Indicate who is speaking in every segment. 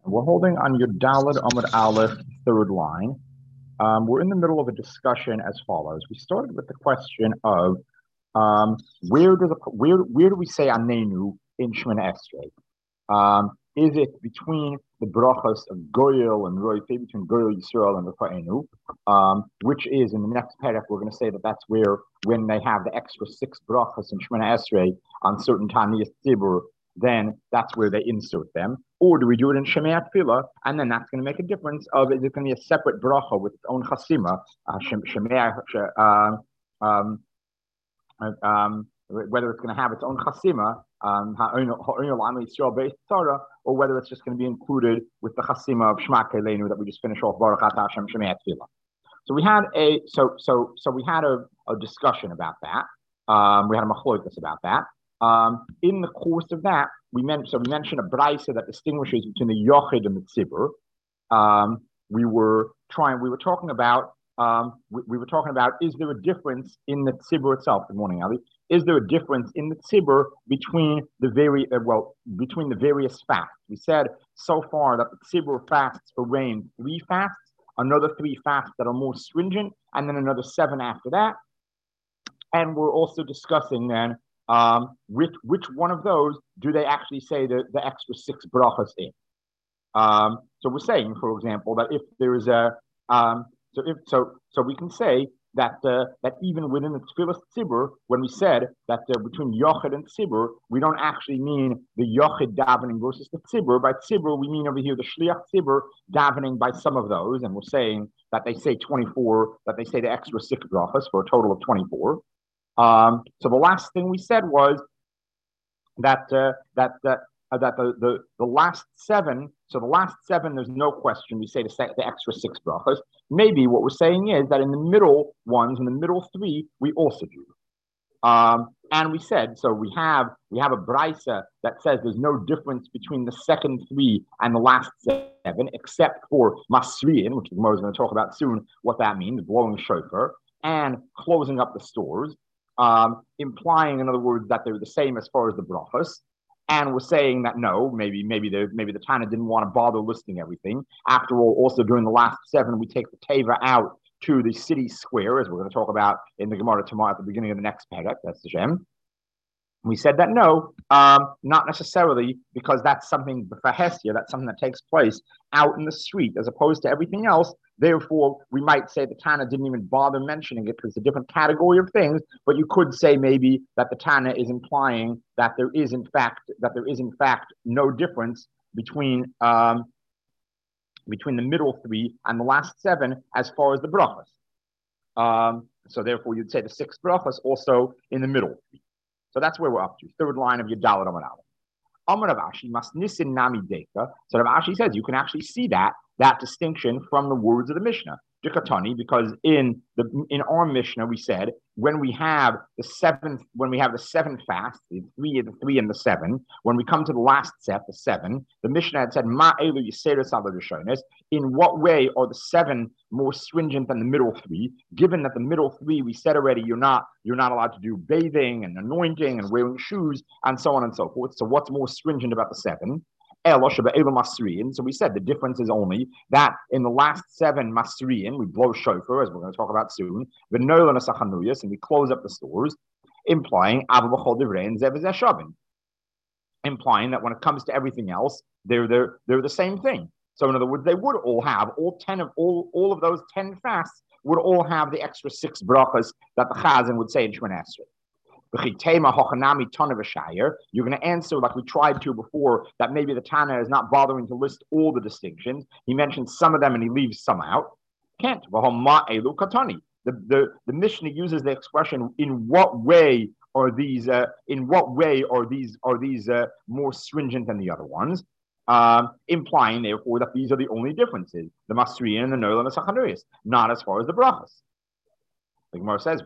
Speaker 1: We're holding on your Daled Amud Aleph, third line. We're in the middle of a discussion as follows. We started with the question of where do we say Anenu in Shemana Esrei? Is it between the brachas of Goyel and Roife, between Goyel Yisrael and Rafa'enu, which is in the next parak, we're going to say that that's where, when they have the extra 6 brachas in Shemana Esrei on certain Taniyas Tzibur, then that's where they insert them. Or do we do it in Shemei Tefillah, and then that's going to make a difference of, is it going to be a separate bracha with its own chasima, whether it's going to have its own chasima, or whether it's just going to be included with the chasima of Shema Keilenu that we just finished off, Baruch Atah Hashem Shemei Tefillah. So we had a discussion about that. We had a machlokas about that. In the course of that, we mentioned a brisa that distinguishes between the yochid and the tzibur. We were talking about is there a difference in the tzibur itself? Good morning, Ali. Is there a difference in the tzibur between the various fasts? We said so far that the tzibur fasts for rain 3 fasts, another 3 fasts that are more stringent, and then another 7 after that. And we're also discussing then which one of those do they actually say the extra 6 brachas in? So we're saying, for example, that if there is so we can say that even within the Tefillah Tzibur, when we said that between Yochid and Tzibur, we don't actually mean the Yochid davening versus the Tzibur. By Tzibur, we mean over here the Shliach Tzibur davening by some of those, and we're saying that they say 24, that they say the extra 6 brachas for a total of 24. So the last thing we said was that the last 7. So the last 7, there's no question. We say the extra 6 brachas. Maybe what we're saying is that in the middle ones, in the middle 3, we also do. And we said, so we have a brisa that says there's no difference between the second 3 and the last 7, except for masriin, which the Gemara is going to talk about soon, what that means, blowing shofar, and closing up the stores. Implying, in other words, that they're the same as far as the brachas, and we're saying that no, maybe the Tana didn't want to bother listing everything. After all, also during the last 7, we take the teva out to the city square, as we're going to talk about in the Gemara tomorrow at the beginning of the next parak. That's the Shem. We said that no, not necessarily, because that's something for Hesia, that's something that takes place out in the street as opposed to everything else. Therefore, we might say the Tana didn't even bother mentioning it because it's a different category of things, but you could say maybe that the Tana is implying that there is in fact no difference between the middle 3 and the last 7 as far as the brachas. So therefore, you'd say the 6 brachas also in the middle 3. So that's where we're up to. Third line of your Daled Amud Aleph. Amar Rav Ashi masnisin nami deka. So Rav Ashi says you can actually see that distinction from the words of the Mishnah. Dikatani, because in our Mishnah we said when we have the 7 fasts, the 3 and the 7, when we come to the last set, the 7, the Mishnah had said Ma elu yiseres ala rishonos. In what way are the 7 more stringent than the middle 3? Given that the middle 3, we said already, you're not allowed to do bathing and anointing and wearing shoes and so on and so forth. So what's more stringent about the 7? So we said the difference is only that in the last 7 masriin, we blow shofar, as we're going to talk about soon, and we close up the stores, implying that when it comes to everything else, they're the same thing. So in other words, they would all have all of those 10 fasts would all have the extra 6 brachas that the Chazan would say in Shemana Esrei. You're going to answer like we tried to before, that maybe the Tana is not bothering to list all the distinctions. He mentions some of them and he leaves some out. Can't. The Mishnah uses the expression, in what way are these more stringent than the other ones? Implying therefore that these are the only differences, the Masriyan and the Noel and the Sachanuyas, not as far as the brachas. The Gemara says,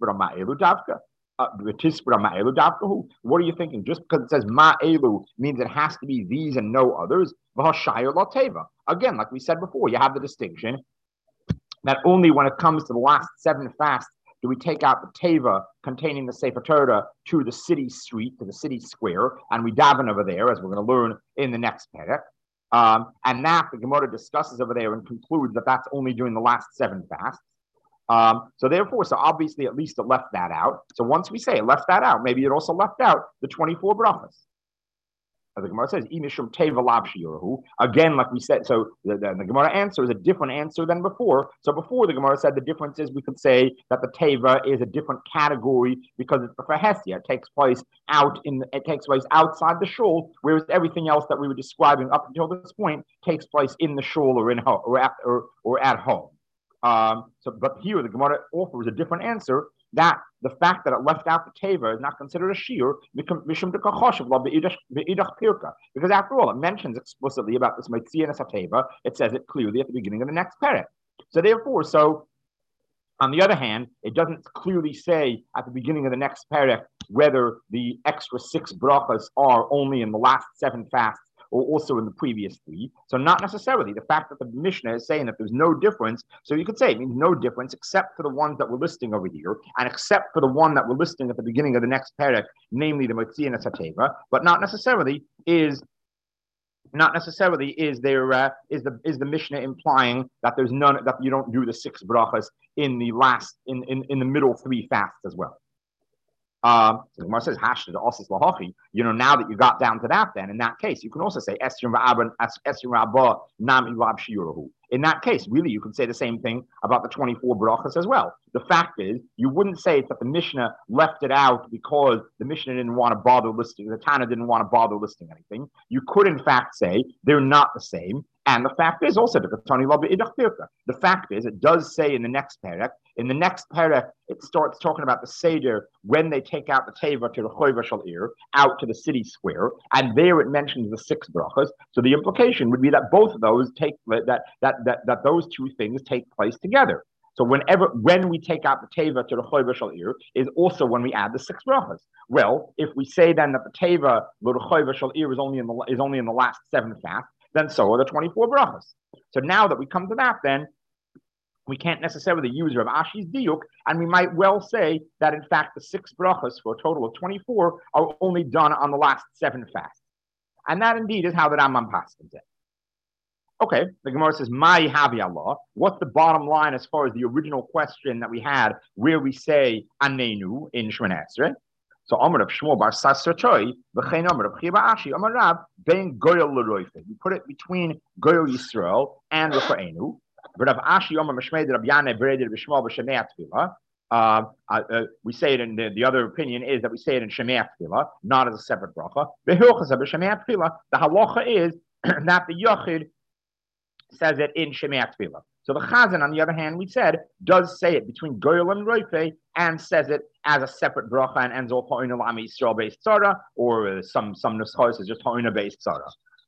Speaker 1: what are you thinking? Just because it says ma'elu means it has to be these and no others. Again, like we said before, you have the distinction that only when it comes to the last 7 fasts do we take out the teva containing the Sefer Torah to the city street, to the city square, and we daven over there, as we're going to learn in the next parak. And that the Gemara discusses over there and concludes that that's only during the last 7 fasts. So therefore, so obviously at least it left that out. So once we say it left that out, maybe it also left out the 24 brachas. As the Gemara says, again, like we said, so the Gemara answer is a different answer than before. So before the Gemara said the difference is we could say that the teva is a different category because it's the fahesia. It takes place outside the shul, whereas everything else that we were describing up until this point takes place in the shul or in home or at home. But here the Gemara offers a different answer, that the fact that it left out the teva is not considered a shiur because after all it mentions explicitly about this mitzianas hateva. It says it clearly at the beginning of the next perek. So therefore, on the other hand, it doesn't clearly say at the beginning of the next perek whether the extra 6 brachas are only in the last 7 fasts or also in the previous 3. So not necessarily. The fact that the Mishnah is saying that there's no difference, so you could say it means no difference except for the ones that we're listing over here, and except for the one that we're listing at the beginning of the next perek, namely the Motzianas HaTeva, but not necessarily is the Mishnah implying that there's none, that you don't do the 6 brachas in the last in the middle 3 fasts as well. So the Gemara says, now that you got down to that, then in that case, you can also say, in that case, really, you can say the same thing about the 24 brachas as well. The fact is, you wouldn't say it's that the Mishnah left it out because the Mishnah didn't want to bother listing, the Tana didn't want to bother listing anything. You could, in fact, say they're not the same. And the fact is also, the fact is, it does say in the next perek, it starts talking about the Seder when they take out the Teva to the Choyva Shal Ir, out to the city square, and there it mentions the 6 brachas. So the implication would be that both of those that those 2 things take place together. So when we take out the Teva to the Choyva Shal Ir is also when we add the 6 brachas. Well, if we say then that the Teva to the Choyva Shal Ir is only in the last 7 fasts, then so are the 24 brachas. So now that we come to that, then we can't necessarily use Rav Ashi's diuk, and we might well say that in fact the 6 brachas for a total of 24 are only done on the last 7 fasts. And that indeed is how the Rambam paskins it. Okay, the Gemara says, "My havi Allah." What's the bottom line as far as the original question that we had, where we say "Anenu" in Shemona Esrei? So Amar of Shmuel bar Sasratoi, v'chein Amar of Chiba Ashi, Amar Rab ben Goyal l'Roife. We put it between Goyal Yisrael and Rafa'enu. But of Ashi Amar Meshmeid Rab Yaneh Beredid B'Shmuel b'Shemei Tefillah. We say it in the other opinion is that we say it in Shemei Tefillah, not as a separate bracha. V'Hilchas b'Shemei Tefillah. The halacha is that the Yachid says it in Shemei Tefillah. So the Chazan, on the other hand, we said, does say it between Goyal and Roife and says it as a separate bracha and ends off Ha'ina Lami Yisrael based tzara, or some nuschos is just Ha'ina based tzara.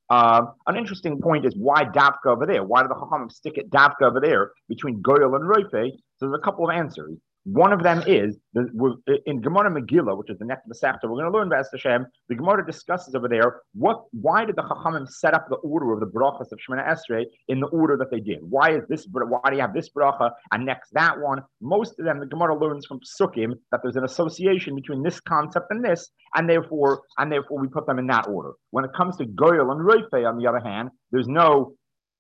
Speaker 1: An interesting point is why Davka over there? Why did the Chachamim stick it Davka over there between Goyal and Roife? So there's a couple of answers. One of them is in Gemara Megillah, which is the next Masechta we're going to learn about Hashem. The Gemara discusses over there why did the Chachamim set up the order of the brachas of Shemona Esrei in the order that they did? Why do you have this bracha and next that one? Most of them, the Gemara learns from Psukim that there's an association between this concept and this, and therefore we put them in that order. When it comes to Goyal and Roife, on the other hand, there's no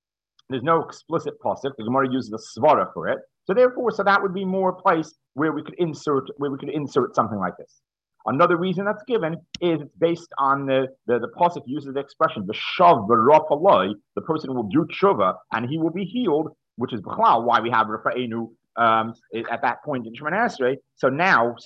Speaker 1: explicit pasuk. The Gemara uses the svara for it. So that would be more a place where we could insert something like this. Another reason that's given is it's based on the pasuk uses the expression v'shav b'rafaloi, the person will do tshuva and he will be healed, which is b'chlal why we have Rafa'enu at that point in Shemona Esrei. So now,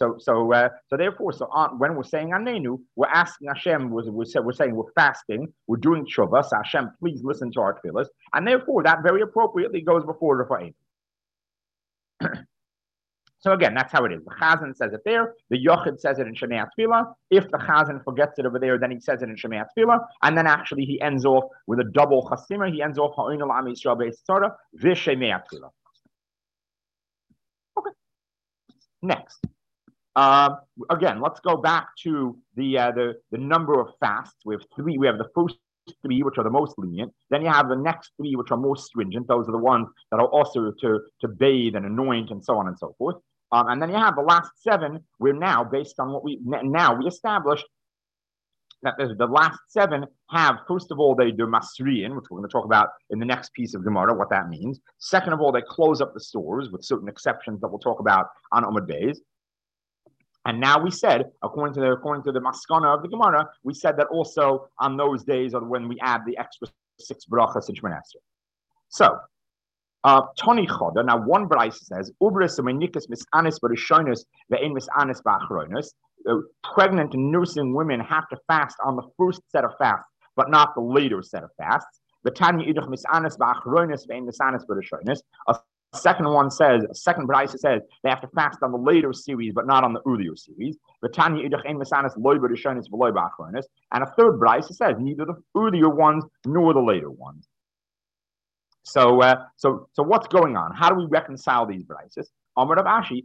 Speaker 1: when we're saying Anenu, we're asking Hashem. We're saying we're fasting, we're doing tshuva. So Hashem, please listen to our tefillas, and therefore that very appropriately goes before Rafa'enu. So again, that's how it is. The Chazan says it there. The Yochid says it in Shemei Tefillah. If the Chazan forgets it over there, then he says it in Shemei Tefillah. And then actually he ends off with a double chasima. He ends off Ha'in al-Am Yisrael Beis Tzara v'Shemei Tefillah. Okay. Next. Again, let's go back to the number of fasts. We have 3. We have the first 3, which are the most lenient. Then you have the next 3, which are more stringent. Those are the ones that are also to bathe and anoint and so on and so forth. And then you have the last 7, where now, based on what we established that the last 7 have, first of all, they're Masriyan, which we're going to talk about in the next piece of Gemara, what that means. Second of all, they close up the stores with certain exceptions that we'll talk about on Amud Beis. And now we said, according to the Maskana of the Gemara, we said that also on those days are when we add the extra 6 brachas in Shemon Esrei. So, Tony Choda, now one Braisa says, Ubris Amenikas Misanis Barishonis Ve'en Misanis Ba'achronis. Pregnant and nursing women have to fast on the first set of fasts, but not the later set of fasts. The Tanya Idach Misanis Ba'achronis Ve'en Misanis Barishonis. A second Braisa says they have to fast on the later series, but not on the earlier series. The Tanya Idach Ein Misanis Loy Barishonis V'loy Ba'achronis. And a third Braisa says neither the earlier ones nor the later ones. So what's going on? How do we reconcile these Braisas? Amar Rav Ashi,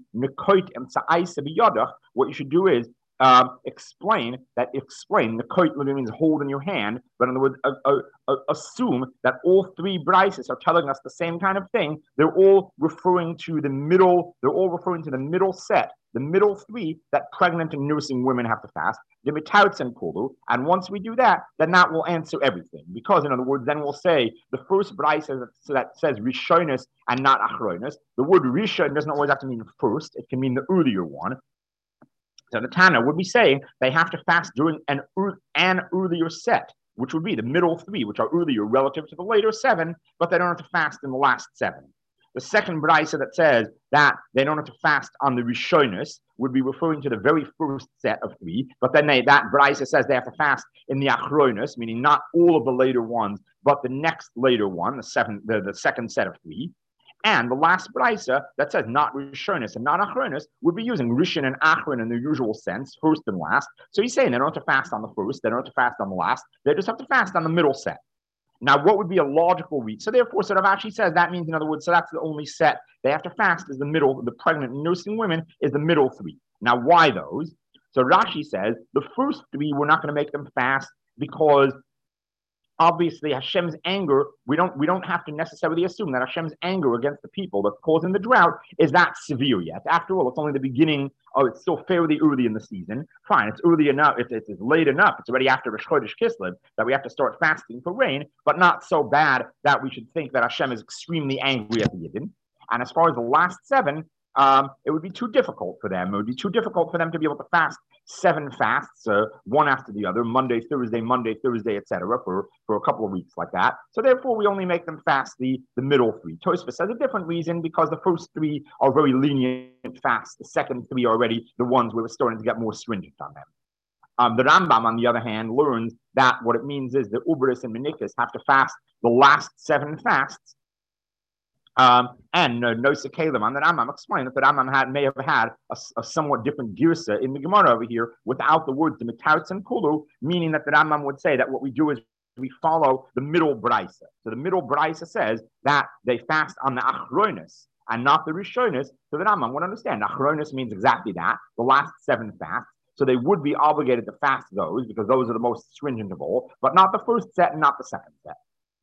Speaker 1: what you should do is explain. Nekoit literally means hold in your hand, but in other words, assume that all 3 Braisas are telling us the same kind of thing. They're all referring to the middle. They're all referring to the middle set, the middle 3 that pregnant and nursing women have to fast. And once we do that, then that will answer everything. Because, in other words, then we'll say the first Braisa that says Rishonis and not Achronis. The word Rishon doesn't always have to mean first. It can mean the earlier one. So the Tana would be saying they have to fast during an earlier set, which would be the middle 3, which are earlier relative to the later 7, but they don't have to fast in the last 7. The second Braisa that says that they don't have to fast on the Rishonis would be referring to the very first set of 3, but then that Braisa says they have to fast in the Achronis, meaning not all of the later ones, but the next later one, the second set of 3. And the last Braisa that says not Rishonis and not Achronis would be using Rishon and Achron in the usual sense, first and last. So he's saying they don't have to fast on the first, they don't have to fast on the last, they just have to fast on the middle set. Now, what would be a logical read? So therefore, Rav Ashi says that means, in other words, so that's the only set they have to fast is the middle, the pregnant and nursing women is the middle 3. Now, why those? So Rashi says the first 3, we're not going to make them fast because obviously Hashem's anger, we don't have to necessarily assume that Hashem's anger against the people that's causing the drought is that severe yet. After all, it's only the beginning. It's still fairly early in the season. Fine, it's early enough. It's late enough. It's already after Rosh Chodesh Kislev that we have to start fasting for rain, but not so bad that we should think that Hashem is extremely angry at the Yidden. And as far as the last 7, it would be too difficult for them. It would be too difficult for them to be able to fast 7 fasts, one after the other, Monday, Thursday, etc., for a couple of weeks like that. So therefore, we only make them fast the middle 3. Tosfos has a different reason because the first 3 are very lenient fasts. The second 3 are already the ones where we're starting to get more stringent on them. The Rambam, on the other hand, learns that what it means is the Uberis and Menikas have to fast the last 7 fasts. And Nosa Kalim on the Rambam explained that the Rambam may have had a somewhat different girsa in the Gemara over here without the words the Mitauts and Kulu, meaning that the Rambam would say that what we do is we follow the middle Braisa. So the middle Braisa says that they fast on the Achronis and not the Rishonis. So the Rambam would understand Achronis means exactly that, the last 7 fasts. So they would be obligated to fast those because those are the most stringent of all, but not the first set and not the second set.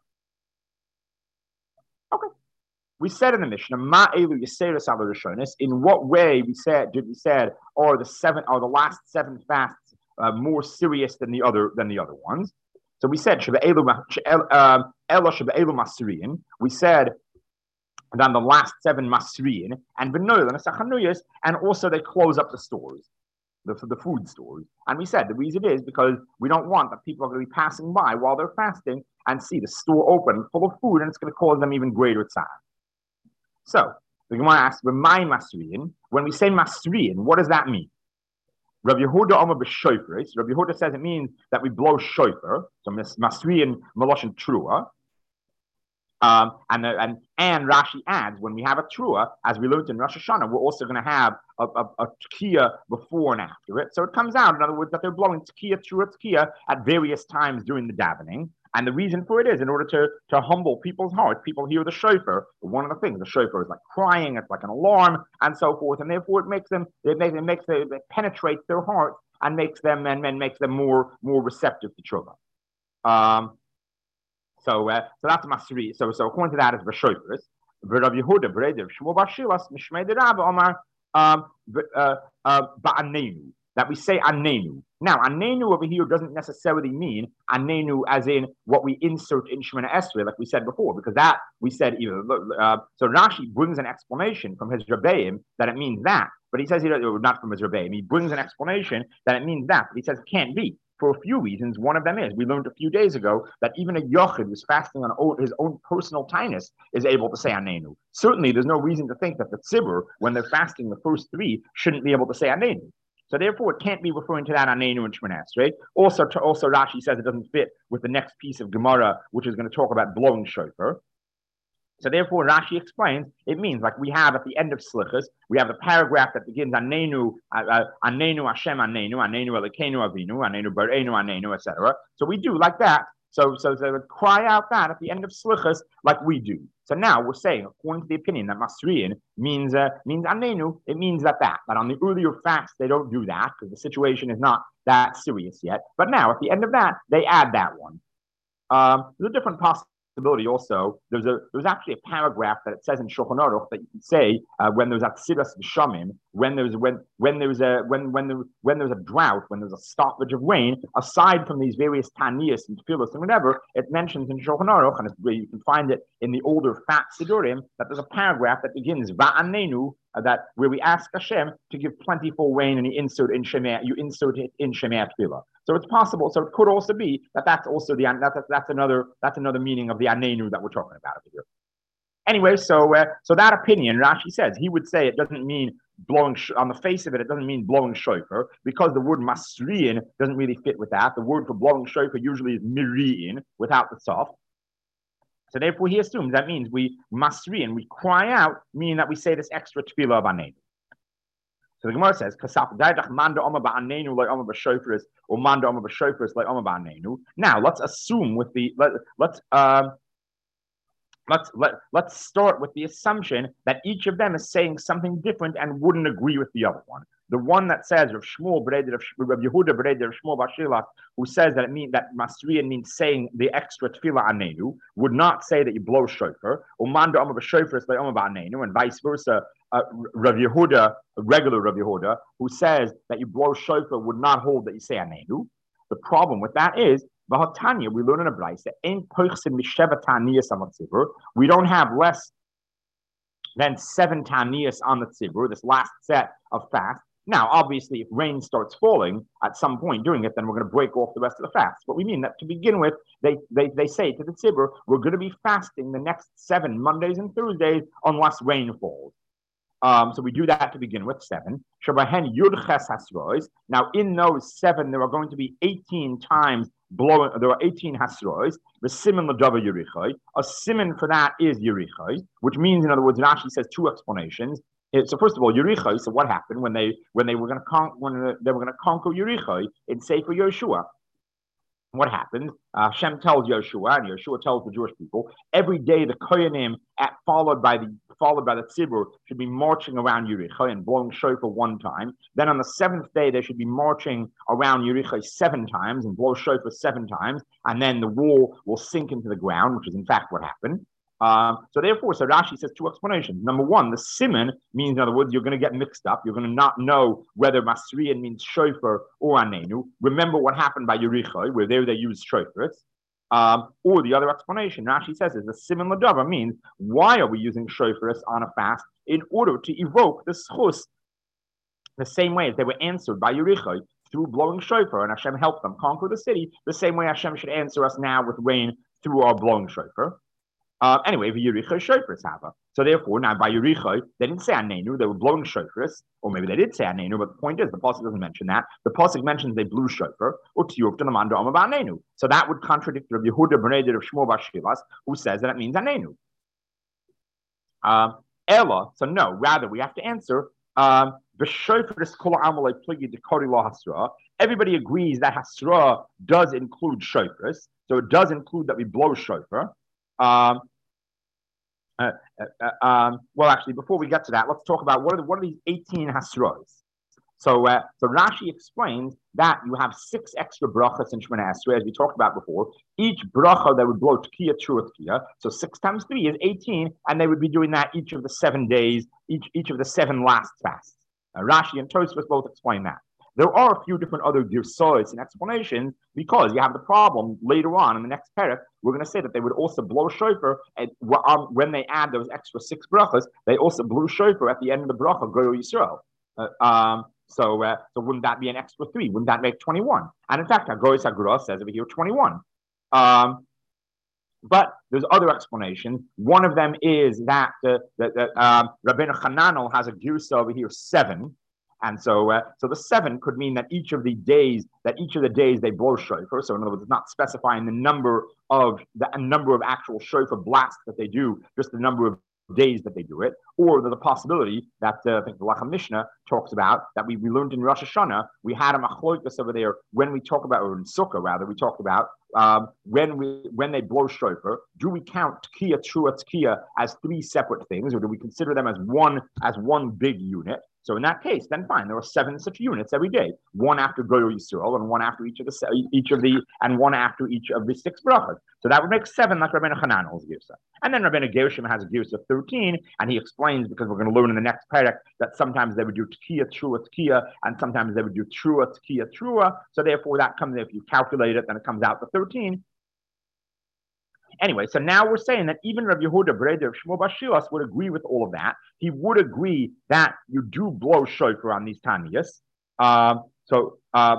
Speaker 1: Okay. We said in the Mishnah, Ma elu Yeseris ala Rishonis. In what way we said are the last 7 fasts more serious than the other ones? So we said Ela Sheba elu Masriyin. We said then the last 7 Masriyin and Benoil and Sachanuyas, and also they close up the stores, the food stores. And we said the reason is because we don't want that people are going to be passing by while they're fasting and see the store open full of food, and it's going to cause them even greater tzara. So the Gemara asks, when we say Masriyin, what does that mean? Rabbi Yehuda Omer b'shofar. Rabbi Yehuda says it means that we blow shofar. So Masriyin Maloshin Trua. And Rashi adds, when we have a Trua, as we learned in Rosh Hashanah, we're also going to have a Tekiah before and after it. So it comes out, in other words, that they're blowing Tekiah, Trua, Tekiah at various times during the davening. And the reason for it is in order to humble people's hearts. People hear the shofar. One of the things, the shofar is like crying, it's like an alarm, and so forth. And therefore, it penetrates their hearts and makes them more receptive to tshuva. So that's Masri. So according to that, it's v'shofars. V'Rav Yehuda b'Reidev Shmuel bar Shilas Mishmei de Rabba Omar ba'anenu, that we say anenu. Now, anenu over here doesn't necessarily mean anenu as in what we insert in Shemana Esrei, like we said before, because that we said either. So Rashi brings an explanation from his Rebbeim that it means that, but he says not from his Rebbeim. He brings an explanation that it means that, but he says it can't be for a few reasons. One of them is we learned a few days ago that even a yochid who's fasting on his own personal tinus is able to say anenu. Certainly, there's no reason to think that the tzibur, when they're fasting the first three, shouldn't be able to say anenu. So therefore, it can't be referring to that anenu and Shemana Esrei. Also, Rashi says it doesn't fit with the next piece of Gemara, which is going to talk about blowing shofar. So therefore, Rashi explains it means like we have at the end of Slichas, we have the paragraph that begins Anenu, Anenu Hashem Anenu, Anenu Elokeinu Avinu, Anenu Bareinu Anenu, etc. So we do like that. So they would cry out that at the end of Slichas like we do. So now we're saying, according to the opinion that Masriyan means Anenu, it means that on the earlier fast they don't do that because the situation is not that serious yet. But now at the end of that, they add that one. There's a different possibility also. There's actually a paragraph that it says in Shulchan Aruch that you can say when there's Aksiras V'Shamim, when there's a drought, when there's a stoppage of rain, aside from these various taniyas and tefillos and whatever, it mentions in Shulchan Aruch, and you can find it in the older fat Sidurim, that there's a paragraph that begins Va'anenu, that where we ask Hashem to give plentiful rain, and you insert it in Shemaya Tefillah. So it's possible. So it could also be that that's also that's another meaning of the anenu that we're talking about over here. Anyway, so that opinion, Rashi says he would say it doesn't mean blowing on the face of it. It doesn't mean blowing shofar because the word masriin doesn't really fit with that. The word for blowing shofar usually is miriin without the sof. So therefore, he assumes that means we masriin, we cry out, meaning that we say this extra tefillah of anenu. So the Gemara says, now let's assume with the let's start with the assumption that each of them is saying something different and wouldn't agree with the other one. The one that says Rav Yehuda B'Reder Rav Shmuel Bashilach, who says that it means that Masriyan means saying the extra tefillah anenu, would not say that you blow shofar. And vice versa. Rav Yehuda, regular Rav Yehuda, who says that you blow shofar, would not hold that you say anenu. The problem with that is, we learn in a brayse we don't have less than 7 taniyas on the tzibur, this last set of fast. Now, obviously, if rain starts falling at some point during it, then we're going to break off the rest of the fast. But we mean that to begin with, they say to the tzibur, we're going to be fasting the next 7 Mondays and Thursdays unless rain falls. So we do that to begin with, 7. Now, in those 7, there are going to be 18 times blowing. There are 18 hasrois. The siman l'dava yerichai. A siman for that is yerichai, which means, in other words, Rashi says 2 explanations. So first of all, yerichai. So what happened when they were going to conquer Yerichai in Sefer Yoshua? What happened? Hashem tells Yeshua, and Yeshua tells the Jewish people, every day the Koyanim, followed by the Tzibur, should be marching around Yerichai and blowing shofar 1 time. Then on the 7th day, they should be marching around Yerichai 7 times and blow shofar 7 times, and then the wall will sink into the ground, which is in fact what happened. So Rashi says 2 explanations. Number 1, the siman means, in other words, you're going to get mixed up. You're going to not know whether masriyan means shofar or anenu. Remember what happened by Yerichai, where they used shofars. Or the other explanation, Rashi says, is the siman l'dava means, why are we using shofars on a fast? In order to evoke the schus, the same way as they were answered by Yerichai through blowing shofar, and Hashem helped them conquer the city, the same way Hashem should answer us now with rain through our blowing shofar. Anyway, Yerichai shofars have. So therefore, now by Yerichai, they didn't say anenu, they were blowing shofars, or maybe they did say anenu, but the point is, the pasuk doesn't mention that. The pasuk mentions they blew shofar, or tiyuvta namanda omer ba'anenu. So that would contradict Rav Yehuda B'Reder Rav Shmuel Bashilach, who says that it means anenu. Ella, so no, rather we have to answer, everybody agrees that hasra does include shofars, so it does include that we blow shofar. Well, actually, before we get to that, let's talk about what are these 18 hasros. So Rashi explains that you have 6 extra brachas in Shemana Esrei, as we talked about before. Each bracha that would blow tkiya, true tkiya. So 6 times 3 is 18, and they would be doing that each of the 7 days, each of the 7 last fasts. Rashi and Tosfos both explain that. There are a few different other girsois and explanations because you have the problem later on in the next parak. We're going to say that they would also blow shofar when they add those extra 6 brachas. They also blew shofar at the end of the bracha Goyo Yisrael. So wouldn't that be an extra 3? Wouldn't that make 21? And in fact, Hagoyis Hagura says over here 21. But there's other explanations. One of them is that Rabbeinu Hananel has a girsa over here 7, and so the 7 could mean that each of the days they blow shofar. So in other words, it's not specifying the number of actual shofar blasts that they do, just the number of days that they do it, or there's a possibility that I think the Lachem Mishnah talks about that we learned in Rosh Hashanah. We had a machlokas over there when we talk about, or in Sukkah rather, we talked about when they blow shofar. Do we count tkiya, trua, tkiya as 3 separate things, or do we consider them as one big unit? So in that case, then fine. There are 7 such units every day, one after Goyo Yisrael, and one after each of the 6 brachas. So that would make 7, like Rabbeinu Hananel's girsa. And then Rabbeinu Gershom has a girsa 13, and he explains, because we're going to learn in the next parak, that sometimes they would do tkiya, trua, tkiya, and sometimes they would do trua, tkiya, trua. So therefore, that comes, if you calculate it, then it comes out to 13. Anyway, so now we're saying that even Rav Yehuda Breder of Shmuel Bar Shilas would agree with all of that. He would agree that you do blow shofar on these taniyas. So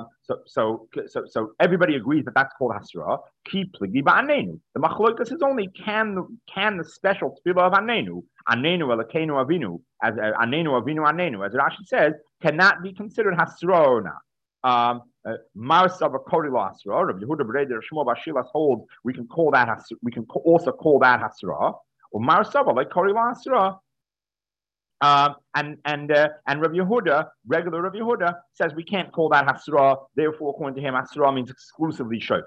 Speaker 1: everybody agrees that that's called hasra. Ki pligi ba'anenu. The machlokas is only can the special tefillah of anenu elokenu avinu, as anenu, as Rashi says, cannot be considered hasra or not. Marsav Korila Hasra, Rabbi Yehuda Breder Shmuel Bar Shilas holds we can also call that Hasra, or Marsav like Korila Hasra. And Rabbi Yehuda, regular Rabbi Yehuda, says we can't call that Hasra. Therefore, according to him, Hasra means exclusively shofars.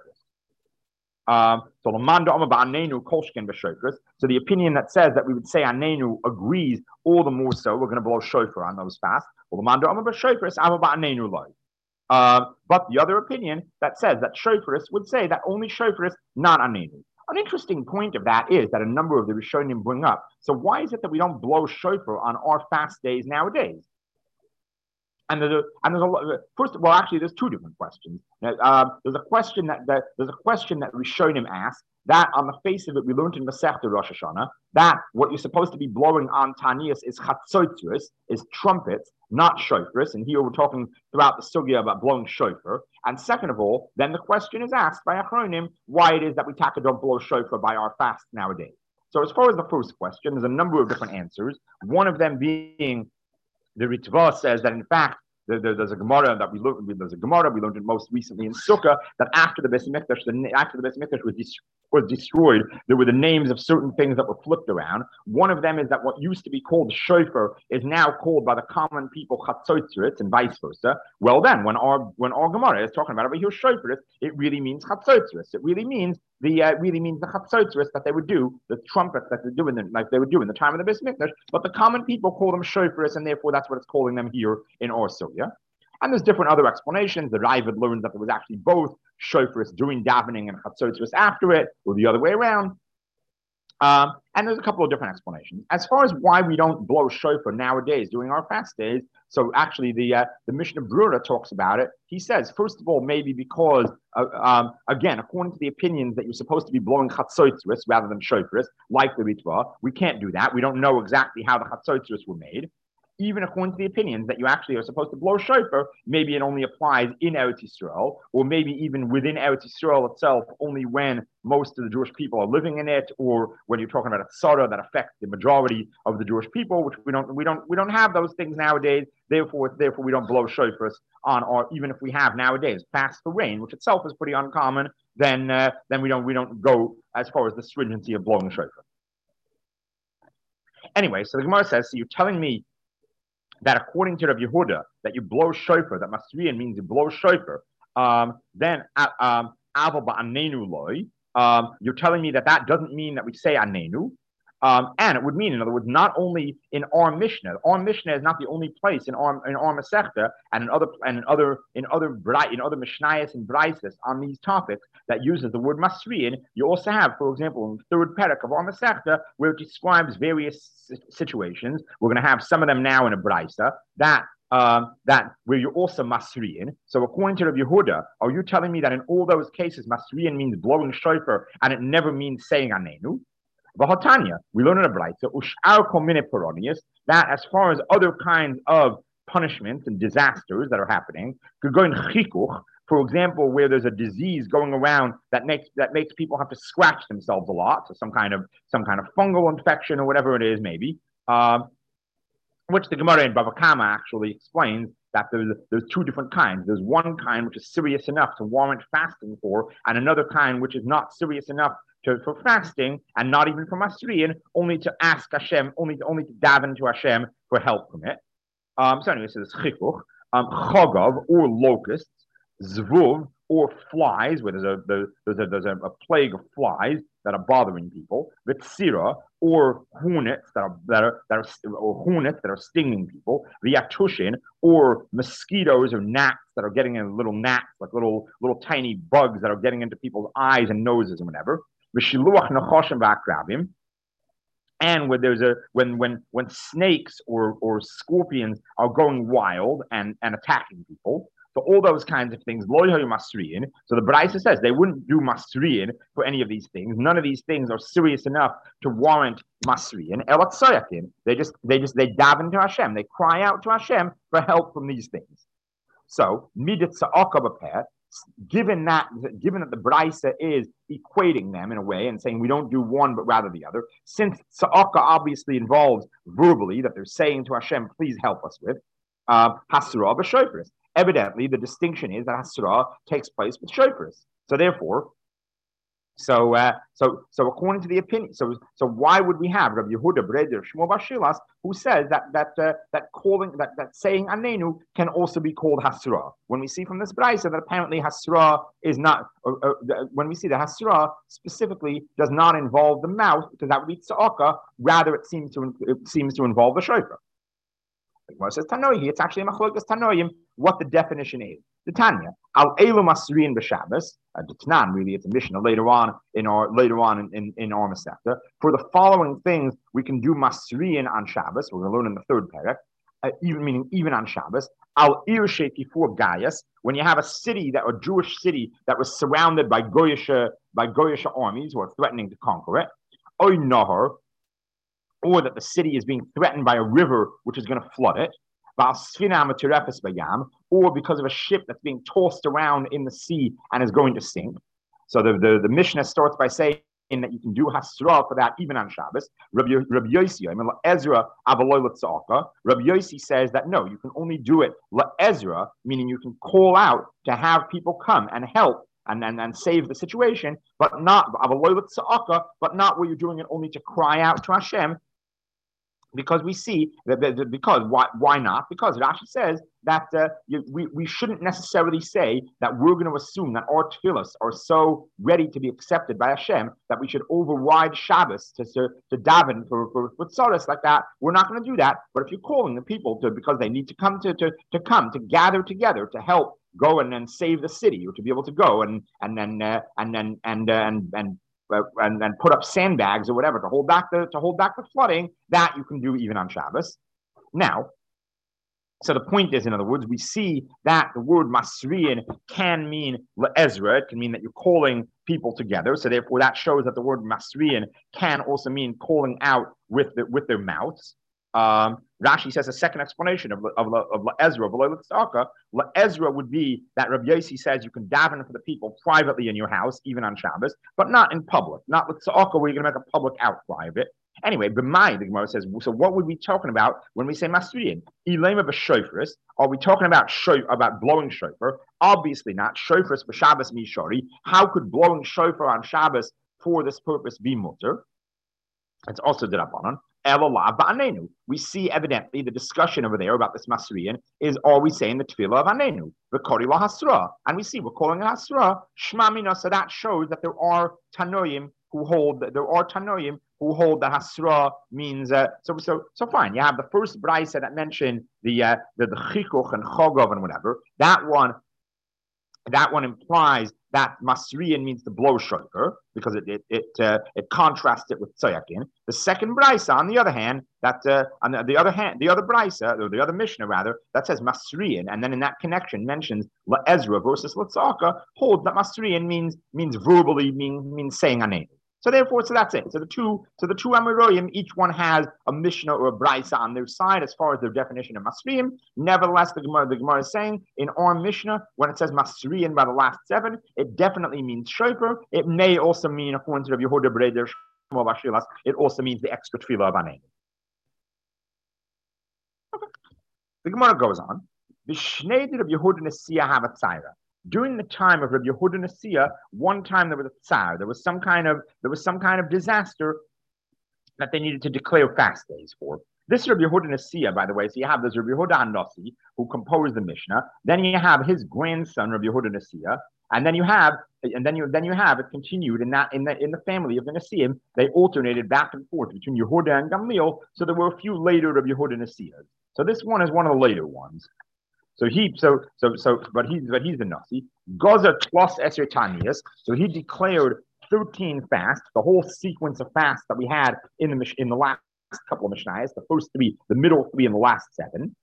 Speaker 1: So the manda anenu kolshken b'shofars. So the opinion that says that we would say anenu agrees all the more so. We're going to blow shofar on those fasts. Well, the manda b'shofars ava ba'anenu loy. But the other opinion that says that shofarists would say that only shofarists, not anenu. An interesting point of that is that a number of the Rishonim bring up. So why is it that we don't blow shofar on our fast days nowadays? And there's a lot. First, well, actually, there's 2 different questions. There's a question that Rishonim ask. That on the face of it, we learned in Masechta Rosh Hashanah that what you're supposed to be blowing on Taniyas is chatzotzros, is trumpets, not shofars. And here we're talking throughout the sugya about blowing shofar. And second of all, then the question is asked by Achronim why it is that we don't blow shofar by our fast nowadays. So as far as the first question, there's a number of different answers. One of them being the Ritva says that in fact there's a Gemara that we learned. We learned it most recently in Sukkah that after the Beis Mikdash was destroyed, there were the names of certain things that were flipped around. One of them is that what used to be called shofar is now called by the common people chatzotzros, and vice versa. Well, then when our Gemara is talking about over here shofar, it really means chatzotzros. It really means the chatzotzros that they would do, the trumpets that they would do in the time of the Beis Mikdash. But the common people call them shofars, and therefore that's what it's calling them here in our Sukkah. And there's different other explanations. The Raavad learns that there was actually both shofars during davening and chatzotzros after it, or the other way around. And there's a couple of different explanations. As far as why we don't blow shofar nowadays during our fast days, so actually the Mishnah Brura talks about it. He says, first of all, maybe because, again, according to the opinions that you're supposed to be blowing chatzotzros rather than shofars, like the Ritva, we can't do that. We don't know exactly how the chatzotzros were made. Even according to the opinions that you actually are supposed to blow shofar, maybe it only applies in Eretz Yisrael, or maybe even within Eretz Yisrael itself, only when most of the Jewish people are living in it, or when you're talking about a tzara that affects the majority of the Jewish people, which we don't have those things nowadays. Therefore we don't blow shofars on, or even if we have nowadays fast for rain, which itself is pretty uncommon, then we don't go as far as the stringency of blowing shofar. Anyway, so the Gemara says, so you're telling me that according to Rav Yehuda, that you blow shofar, that masriyan means you blow shofar, then aval ba'anenu loy, you're telling me that doesn't mean that we say anenu, and it would mean, in other words, not only in our Mishnah. Our Mishnah is not the only place in our Masechta and in other Mishnayos and Braisos on these topics that uses the word masriyan. You also have, for example, in the 3rd parak of our Masechta, where it describes various situations. We're going to have some of them now in a Braisa that that where you're also Masriyan. So according to Rabbi Yehuda, are you telling me that in all those cases, Masriyan means blowing shofar and it never means saying Anenu? V'hatanya, we learn in a Braita, ush'ar kol minei peronius, that as far as other kinds of punishments and disasters that are happening, could go in chikuch, for example, where there's a disease going around that makes people have to scratch themselves a lot, so some kind of fungal infection or whatever it is, maybe. Which the Gemara in Bava Kama actually explains that there's two different kinds. There's one kind which is serious enough to warrant fasting for, and another kind which is not serious enough for fasting, and not even for Masriyan, only to ask Hashem, only to daven to Hashem for help from it. So anyway, so there's chikuch, chagav or locusts, zvuv or flies, where there's a plague of flies that are bothering people, v'tzira or hornets that are stinging people, v'yatushin or mosquitoes or gnats that are getting in, little gnats, like little tiny bugs that are getting into people's eyes and noses and whatever. V'shiluach nechoshim v'akrabim, and when snakes or scorpions are going wild and attacking people. So all those kinds of things, lo yahayu masriyin. So the Braisa says they wouldn't do masriyin for any of these things. None of these things are serious enough to warrant masriyin. Elat soyakin. They daven to Hashem. They cry out to Hashem for help from these things. So midat sa'aka b'peh. Given that the Braisa is equating them in a way and saying we don't do one but rather the other, since sa'aka obviously involves verbally that they're saying to Hashem, please help us with hasra b'shofris. Evidently, the distinction is that hasra takes place with shofris. So therefore, so according to the opinion, so why would we have Rabbi Yehuda Breder Shmuel bar Shilas who says that saying Anenu can also be called hasra? When we see from this Braisa that apparently hasra is not, when we see that hasra specifically does not involve the mouth, because that would be tza'aka, rather it seems to involve the shofar. It says Tanoim. It's actually a machlokes Tanoim what the definition is. The Tanya al elu masriin b'Shabbos. The Tanan really it's a Mishnah later on in our Masechta. For the following things we can do masriin on Shabbos. We're going to learn in the third parak. Even on Shabbos. Al ir shekifur Gaius. When you have a Jewish city that was surrounded by Goyish armies who are threatening to conquer it. Oy nahar. Or that the city is being threatened by a river which is going to flood it, or because of a ship that's being tossed around in the sea and is going to sink. So the Mishnah starts by saying that you can do hasra for that even on Shabbos. Rabbi Yossi, Ezra Rabbi Yossi says that no, you can only do it Ezra, meaning you can call out to have people come and help and save the situation, but not where you're doing it only to cry out to Hashem. Because we see why not? Because Rashi says that we shouldn't necessarily say that we're going to assume that our tefillos are so ready to be accepted by Hashem that we should override Shabbos to daven for tzaros like that. We're not going to do that. But if you're calling the people because they need to come to gather together to help go and then save the city, or to be able to go and put up sandbags or whatever to hold back the flooding, that you can do even on Shabbos. Now, so the point is, in other words, we see that the word masriyin can mean le'ezra. It can mean that you're calling people together. So therefore, that shows that the word masriyin can also mean calling out with their mouths. Rashi says a second explanation of Ezra. Ezra would be that Rabbi Yossi says you can daven for the people privately in your house, even on Shabbos, but not in public, not with Tza'aka where you're going to make a public outcry of it. Anyway, B'mai, the Gemara says, so what would we be talking about when we say Masriyin? Ilema b'shofris, are we talking about blowing shofar? Obviously not. Shofris b'Shabbos mishori. How could blowing shofar on Shabbos for this purpose be mutter? It's also D'Rabbanan. We see evidently the discussion over there about this Masriyin is, are we saying the tefillah of Anenu? V'kori la hasra. And we see we're calling it hasra. Shmamina, so that shows that there are Tanoim who hold that hasra means so fine. You have the first Braisa that mentioned the chikuch and chogov and whatever. That one implies that Masriyan means to blow shofar because it contrasts it with tzayakin. The second brisa, on the other hand, the other brisa or the other Mishnah rather that says Masriyan, and then in that connection mentions La Ezra versus Latzaka, holds that Masriyan means verbally means saying a name. So therefore, so that's it. So the two Amoraim, each one has a Mishnah or a Brisa on their side as far as their definition of Masriyim. Nevertheless, the Gemara is saying in our Mishnah, when it says Masriyim by the last 7, it definitely means shofar. It may also mean, according to Rabbi Yehuda Breder Shmuel Bashilas, it also means the extra tefillah of Anen. Okay. The Gemara goes on. V'shnei Rabbi Yehuda Nesiya have a tzara. During the time of Rabbi Yehuda Nesiya, one time there was a tsar. There was some kind of disaster that they needed to declare fast days for. This Rabbi Yehuda Nesiya, by the way, so you have this Rabbi Yehuda Hanasi who composed the Mishnah. Then you have his grandson Rabbi Yehuda Nesiya, and then you have it continued in the family of the Nesiyim. They alternated back and forth between Yehuda and Gamliel. So there were a few later Rabbi Yehuda Nesiyas. So this one is one of the later ones. But he's the Nasi. Gaza plus Esher Tanias. So he declared 13 fasts, the whole sequence of fasts that we had in the last couple of Mishnayos, the first 3, the middle 3, and the last 7.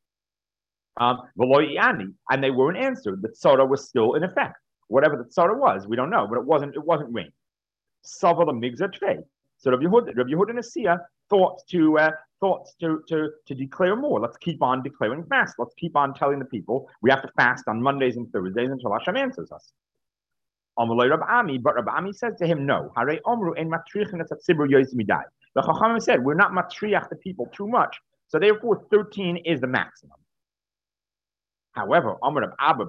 Speaker 1: And they weren't answered. The tzara was still in effect. Whatever the tzara was, we don't know, but it wasn't rain. Sava the migzah tvei. So Rabbi Yehuda Nesiya thought to declare more. Let's keep on declaring fast. Let's keep on telling the people we have to fast on Mondays and Thursdays until Hashem answers us. But Rabbi Ami says to him, no. The Chachamim said, we're not matriach the people too much, so therefore 13 is the maximum. However, Rab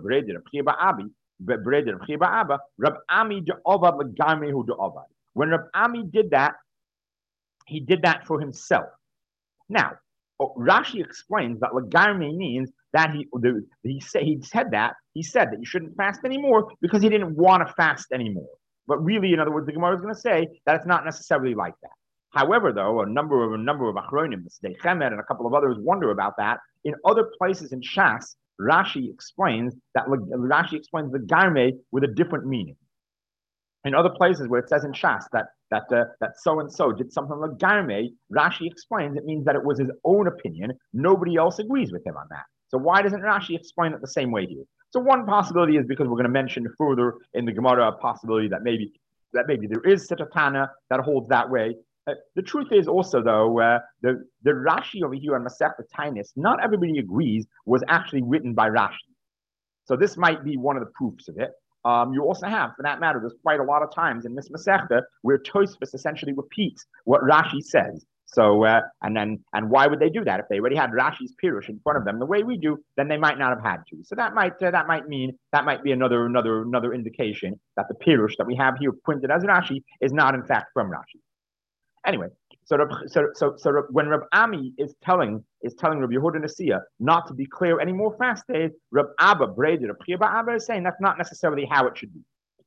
Speaker 1: Ami when Rab Ami did that, he did that for himself. Now, Rashi explains that Lagarme means that he said that you shouldn't fast anymore because he didn't want to fast anymore. But really, in other words, the Gemara is going to say that it's not necessarily like that. However, though, a number of Achronim, the Chemed and a couple of others wonder about that. In other places in Shas, Rashi explains the Garme with a different meaning. In other places where it says in Shas that so and so did something like Garme, Rashi explains it means that it was his own opinion. Nobody else agrees with him on that. So why doesn't Rashi explain it the same way here? So one possibility is because we're going to mention further in the Gemara a possibility that maybe there is such a Tana that holds that way. The truth is also, though, the Rashi over here on Masechta Taanis, not everybody agrees was actually written by Rashi. So this might be one of the proofs of it. You also have, for that matter, there's quite a lot of times in this Masechta where Tosfos essentially repeats what Rashi says. So, and why would they do that? If they already had Rashi's Pirush in front of them the way we do, then they might not have had to. So that might be another indication that the Pirush that we have here printed as Rashi is not in fact from Rashi. Anyway, so when Rab Ami is telling Rabbi Yehuda Nesiya not to declare any more fast days, Rab Abba Breder, Rab Chiya bar Abba is saying that's not necessarily how it should be.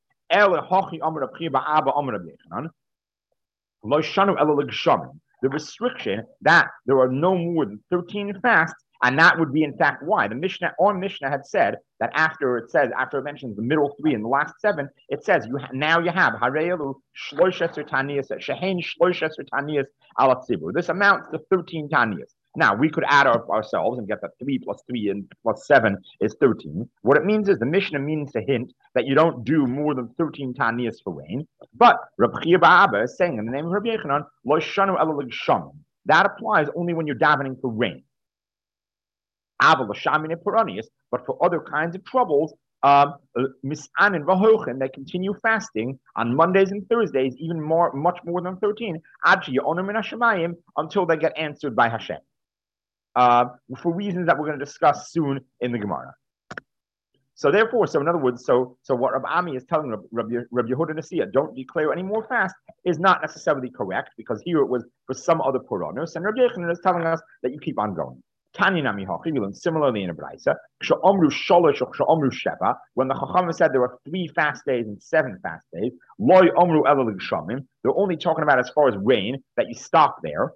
Speaker 1: The restriction that there are no more than 13 fasts, and that would be in fact why the Mishnah had said that after it mentions the middle 3 and the last 7, it says you have Harelu Shloishes Taniyas Shehein Shloishes Taniyas Ala Tzibur. This amounts to 13 Taniyas. Now we could add ourselves and get that 3 plus 3 and plus 7 is 13. What it means is the Mishnah means to hint that you don't do more than 13 Taniyas for rain. But Rabbi Chiya bar Abba is saying in the name of Rabbi Yechanan, Lo Shanu Ela L'Gshamim. That applies only when you're davening for rain. But for other kinds of troubles, Mis'an and Vahochen, they continue fasting on Mondays and Thursdays, much more than 13, until they get answered by Hashem. For reasons that we're going to discuss soon in the Gemara. So therefore, in other words, so what Rabbi Ami is telling Rabbi Yehuda Nesiya, don't declare any more fast, is not necessarily correct, because here it was for some other Puranos, and Rabbi Yechanan is telling us that you keep on going. Similarly in a Braisa, when the Chacham said there were 3 fast days and 7 fast days, they're only talking about as far as rain, that you stop there.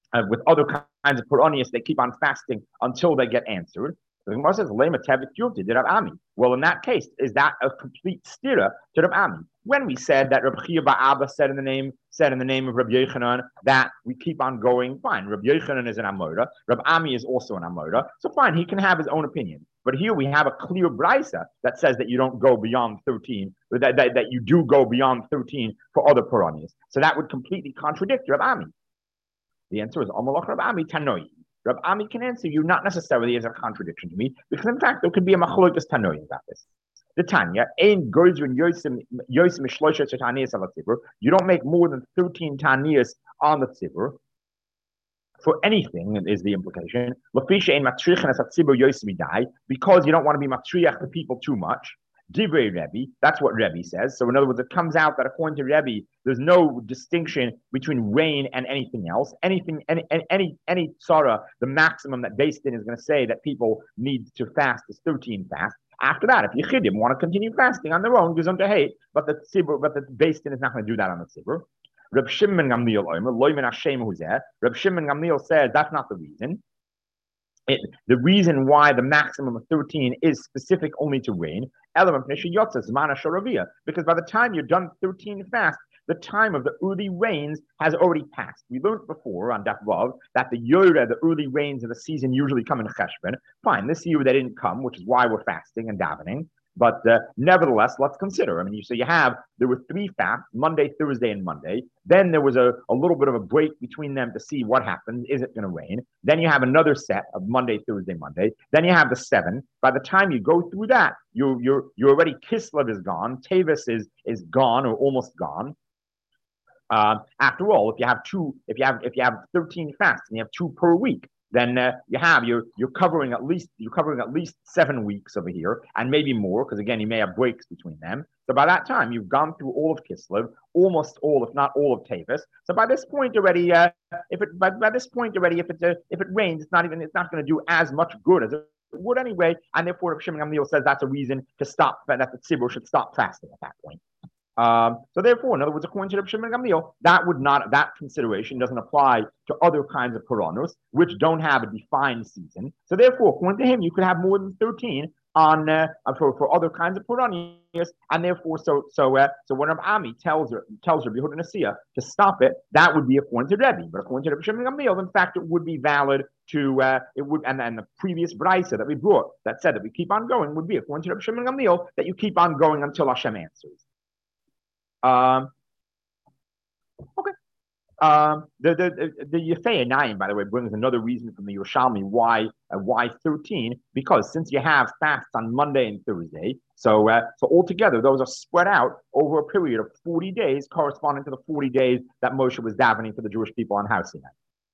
Speaker 1: with other kinds of Quranists, they keep on fasting until they get answered. The Gemara says, "Lema tevet yuvti did Rav Ami." Well, in that case, is that a complete stira to Rav Ami? When we said that Rav Chia Ba'aba said in the name of Rav Yochanan that we keep on going, fine. Rav Yochanan is an Amora. Rav Ami is also an Amora. So fine, he can have his own opinion. But here we have a clear brisa that says that you don't go beyond 13, that you do go beyond 13 for other Quranists. So that would completely contradict Rav Ami. The answer is Amalach Rav Ami Tanoi. Rav Ami can answer you not necessarily as a contradiction to me, because in fact there could be a machlokes Tanoi about this. The Tanya, Ein Goizrin Yosim Mishlosha Taniyas of a tzibur. You don't make more than 13 Taniyas on the tzibur for anything, is the implication. Because you don't want to be matriach the people too much. Divrei Rebbe, that's what Rebbe says. So in other words, it comes out that according to Rebbe, there's no distinction between rain and anything else. Any tzara, the maximum that Beis Din is going to say that people need to fast is 13 fasts. After that, if Yechidim want to continue fasting on their own, gesund to hate, but the Beis Din is not going to do that on the tzibur. Reb Shimon Gamliel Reb Shimon Gamliel says that's not the reason. The reason why the maximum of 13 is specific only to rain, because by the time you're done 13 fast, the time of the early rains has already passed. We learned before on Daf Vav that the early rains of the season usually come in Cheshvan. Fine, this year they didn't come, which is why we're fasting and davening. But nevertheless, let's consider. There were 3 fasts, Monday, Thursday, and Monday. Then there was a little bit of a break between them to see what happened. Is it going to rain? Then you have another set of Monday, Thursday, Monday. Then you have the 7. By the time you go through that, you're already Kislev is gone, Tavis is gone or almost gone. After all, if you have 13 fasts and you have 2 per week, then you're covering at least 7 weeks over here, and maybe more, because again you may have breaks between them. So by that time you've gone through all of Kislev, almost all, if not all, of Tavis. So by this point already, if it rains, it's not going to do as much good as it would anyway, and therefore Rav Shimon Gamliel says that's a reason to stop, that the tzibur should stop fasting at that point. So therefore, in other words, according to Rav Shimon Gamliel, that consideration doesn't apply to other kinds of Quranos, which don't have a defined season. So therefore, according to him, you could have more than 13 on for other kinds of Quranos, and therefore, so when Rav Ami tells Rabbi Yehuda Nasiya to stop it, that would be according to Rebbe. But according to Rav Shimon Gamliel, in fact, it would be valid to and the previous brisa that we brought that said that we keep on going would be according to Rav Shimon Gamliel that you keep on going until Hashem answers. Okay. The Yefei Einayim, by the way, brings another reason from the Yerushalmi why 13, because since you have fasts on Monday and Thursday, so altogether those are spread out over a period of 40 days, corresponding to the 40 days that Moshe was davening for the Jewish people on Har Sinai.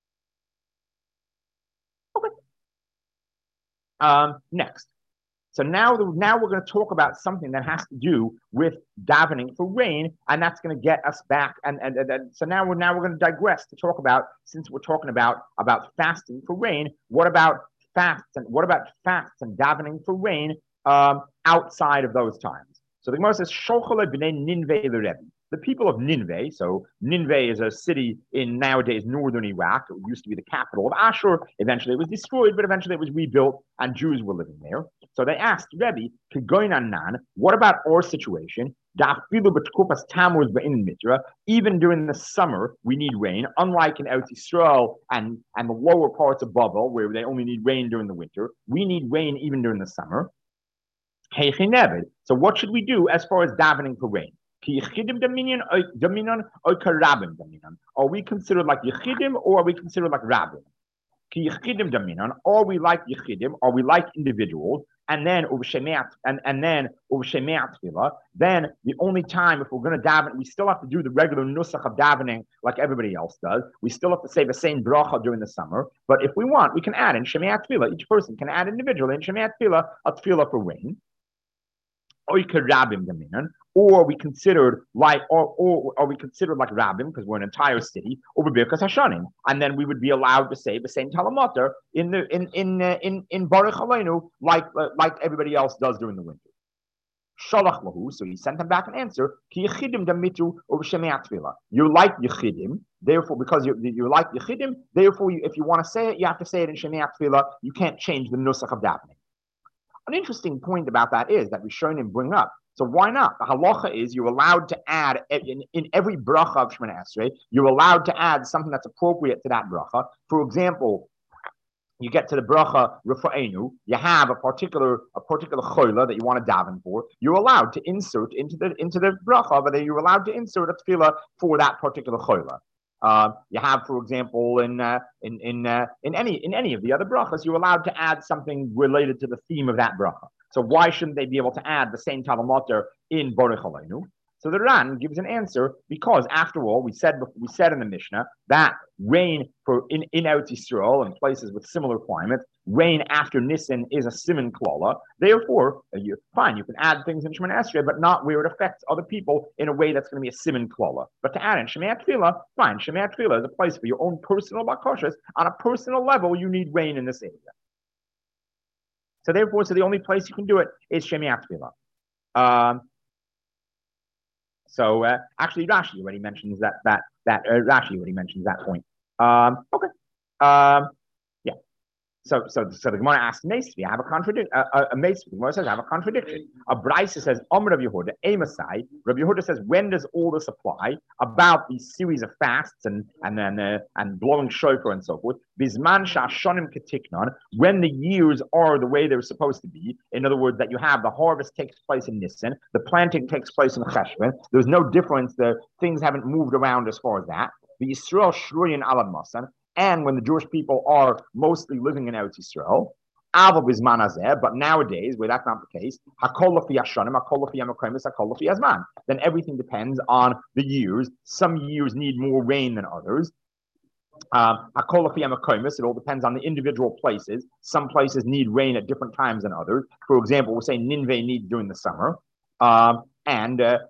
Speaker 1: Okay. Next. So now we're going to talk about something that has to do with davening for rain, and that's going to get us back. So now we're going to digress to talk about, since we're talking about fasting for rain, what about fasts and davening for rain outside of those times? So the Gemara says, "Shochale b'nei Ninveh l'Rebbe." The people of Ninveh, so Ninveh is a city in nowadays northern Iraq. It used to be the capital of Ashur. Eventually it was destroyed, but eventually it was rebuilt and Jews were living there. So they asked Rebbe, what about our situation? Even during the summer, we need rain, unlike in Eretz Yisrael and the lower parts of Babel, where they only need rain during the winter. We need rain even during the summer. So what should we do as far as davening for rain? Are we considered like Yechidim or are we considered like Rabbim? Are we like Yechidim? Are we like individuals? And then then the only time if we're going to daven, we still have to do the regular nusach of davening like everybody else does. We still have to say the same bracha during the summer. But if we want, we can add in Shemei Tefillah. Each person can add individually in Shemei Tefillah a tefillah for rain. Or are we considered like Rabbim because we're an entire city, or Birkas Hashanim, and then we would be allowed to say the same Talamater in Baruch Aleinu like everybody else does during the winter. So he sent them back an answer. You're like Yechidim, Therefore, because you like Yechidim, therefore, if you want to say it, you have to say it in Shemei Tefillah. You can't change the nusach of davening. An interesting point about that is that Rishonim bring up. So why not? The halacha is you're allowed to add in every bracha of Shemini Esrei, you're allowed to add something that's appropriate to that bracha. For example, you get to the bracha Rafa'enu, you have a particular choila that you want to daven for. You're allowed to insert into the bracha, but you're allowed to insert a tefillah for that particular choila. You have, for example, in any of the other brachas, you're allowed to add something related to the theme of that bracha. So why shouldn't they be able to add the same talamater in Borech Aleinu? So the Ran gives an answer because, after all, we said in the Mishnah that rain in Eretz Yisrael and places with similar climates, rain after Nisan is a siman klala. Therefore, you can add things in Shemini Esrei, but not where it affects other people in a way that's going to be a siman klala. But to add in Shemei Tefillah, fine. Shemei Tefillah is a place for your own personal bakashas. On a personal level, you need rain in this area. So therefore, the only place you can do it is Shemei Tefillah. So actually, Rashi already mentions that Rashi already mentions that point. Okay. Yeah. So the Gemara asks Meisvi, I have a contradiction. The Gemara says, I have a contradiction. A Brisa says, Rabbi Yehuda, Amasai. Rabbi Yehuda says, when does all this apply? About these series of fasts and blowing shofar and so forth. Bisman shashonim ketiknon, when the years are the way they're supposed to be. In other words, that you have the harvest takes place in Nisan, the planting takes place in Cheshvan. There's no difference. The things haven't moved around as far as that. The Yisrael shruyin alad masan. And when the Jewish people are mostly living in Eretz Yisrael, but nowadays, where that's not the case, then everything depends on the years. Some years need more rain than others. It all depends on the individual places. Some places need rain at different times than others. For example, we're saying Nineveh needs during the summer. And it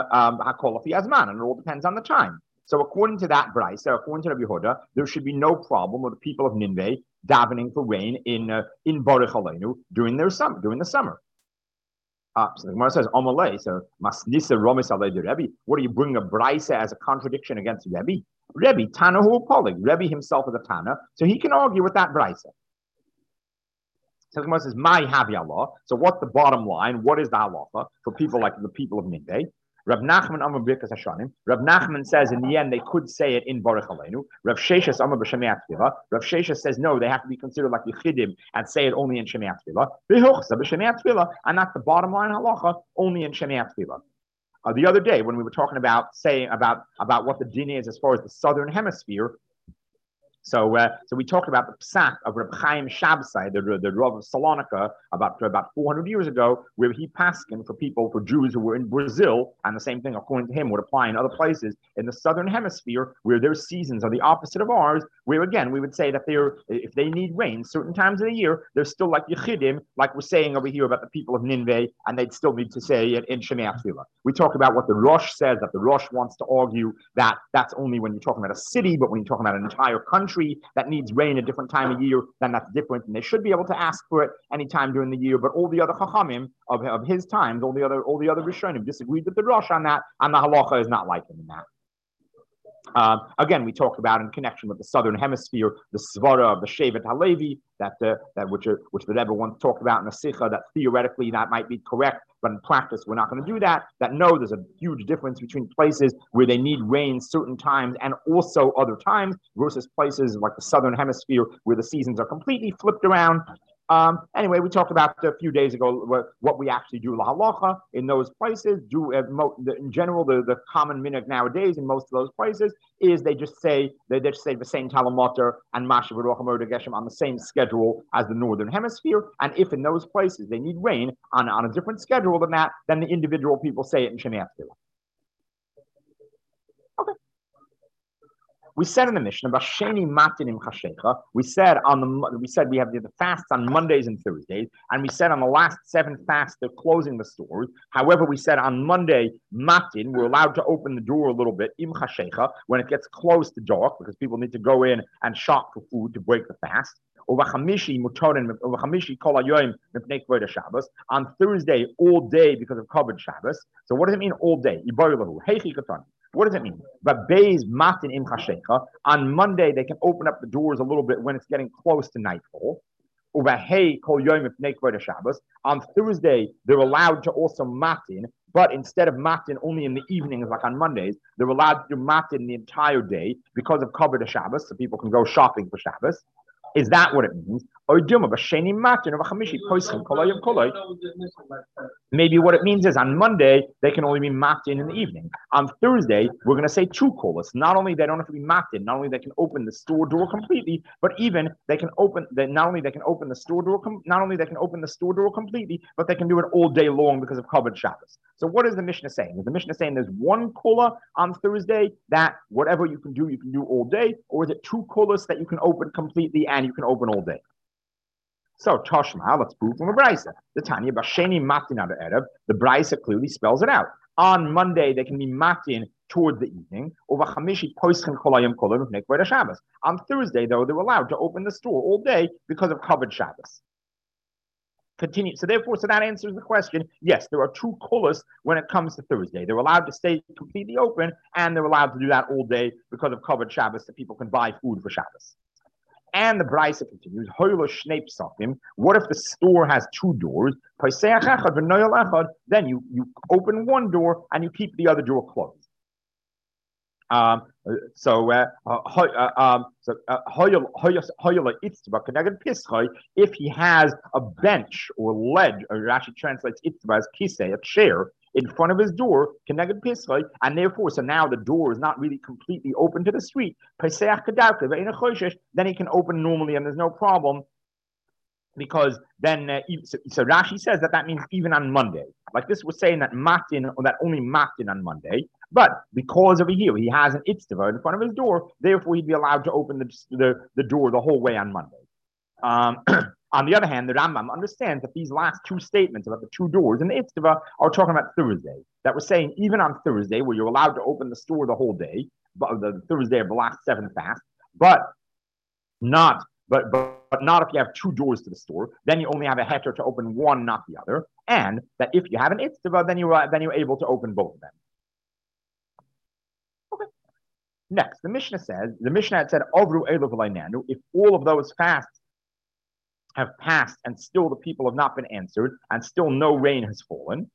Speaker 1: all depends on the time. So according to that Brisa, according to Rabbi Yehuda, there should be no problem with the people of Nineveh davening for rain in Borech Aleinu during the summer. So the Gemara says, Amalei, so Masnisa Romis Alei de Rebbe. What are you bringing a Brisa as a contradiction against Rebbe? Rebbe, Tanahu Polig. Rebbe himself is a Tana, so he can argue with that Brisa. So the Gemara says, My Havi Allah. So what's the bottom line? What is the halacha for people like the people of Nineveh? Rav Nachman Amar Birkas Hashanim. Rav Nachman says in the end they could say it in Borech Aleinu. Rav Sheshes Amar B'Shemei Tefillah. Rav Sheshes says no, they have to be considered like Yechidim and say it only in Shemei Tefillah. B'Hochsa B'Shemei Tefillah, and that's the bottom line halacha, only in Shemei Tefillah. The other day when we were talking about what the din is as far as the southern hemisphere. So we talked about the psak of Reb Chaim Shabsai, the Rav of Salonika, about 400 years ago, where he paskin for Jews who were in Brazil, and the same thing, according to him, would apply in other places in the southern hemisphere, where their seasons are the opposite of ours, where again, we would say that if they need rain certain times of the year, they're still like Yechidim, like we're saying over here about the people of Nineveh, and they'd still need to say it in Shemei Tefillah. We talk about what the Rosh says, that the Rosh wants to argue that that's only when you're talking about a city, but when you're talking about an entire country that needs rain a different time of year, then that's different, and they should be able to ask for it any time during the year. But all the other chachamim of his times, all the other Rishonim disagreed with the Rosh on that, and the halacha is not like him in that. Again, we talked about in connection with the southern hemisphere, the svara of the Shevet Halevi, which the Rebbe once talked about in the Sikha, that theoretically that might be correct, but in practice we're not going to do that. That no, there's a huge difference between places where they need rain certain times and also other times versus places like the southern hemisphere where the seasons are completely flipped around. Anyway, we talked about a few days ago what we actually do la halacha in those places. In general, the common minhag nowadays in most of those places is they just say the same talamater and masha v'ruach hamoed geshem on the same schedule as the northern hemisphere. And if in those places they need rain on a different schedule than that, then the individual people say it in Shemei Tefillah. Okay. We said in the Mishnah, Basheni Matinim Chashecha. We said we have the fasts on Mondays and Thursdays, and we said on the last 7 fasts they're closing the stores. However, we said on Monday Matin we're allowed to open the door a little bit Im Chashecha when it gets close to dark because people need to go in and shop for food to break the fast. On Thursday all day because of Kavod Shabbos. So what does it mean all day? What does it mean? But Beis matin im chashecha. On Monday, they can open up the doors a little bit when it's getting close to nightfall. On Thursday, they're allowed to also matin, but instead of matin only in the evenings, like on Mondays, they're allowed to do matin the entire day because of Kavod Shabbos, so people can go shopping for Shabbos. Is that what it means? Maybe what it means is on Monday, they can only be matin in the evening. On Thursday, we're going to say two kolas. Not only they don't have to be matin, not only they can open the store door completely, but even they can open, not only they can open the store door, not only they can open the store door completely, but they can do it all day long because of Kavod Shabbos. So what is the Mishnah saying? Is the Mishnah saying there's one kola on Thursday that whatever you can do all day? Or is it two kolas that you can open completely and you can open all day? So Toshma, let's prove from a brisa. The Tanya Basheni Matin Ad Erev, the brisa clearly spells it out. On Monday they can be matin towards the evening. On Thursday, though, they're allowed to open the store all day because of Kavod Shabbos. Continue. So therefore, so that answers the question. Yes, there are two kolas when it comes to Thursday. They're allowed to stay completely open, and they're allowed to do that all day because of Kavod Shabbos, so people can buy food for Shabbos. And the brisa continues, what if the store has two doors? Then you open one door and you keep the other door closed. If he has a bench or ledge, or Rashi translates itzba as kisei, a chair, in front of his door, and therefore, so now the door is not really completely open to the street. Then he can open normally, and there's no problem, because then, so Rashi says that means even on Monday. Like this was saying that matin, or that only matin on Monday, but because over here he has an itztava in front of his door, therefore he'd be allowed to open the door the whole way on Monday. On the other hand, the Rambam understands that these last two statements about the two doors in the Itztava are talking about Thursday. That we're saying even on Thursday, where you're allowed to open the store the whole day, but the Thursday of the last 7 fasts, but not if you have two doors to the store. Then you only have a heter to open one, not the other. And that if you have an Itztava, then you're able to open both of them. Okay. Next, the Mishnah said, Ovru Elu v'Lainanu, if all of those fasts have passed and still the people have not been answered and still no rain has fallen.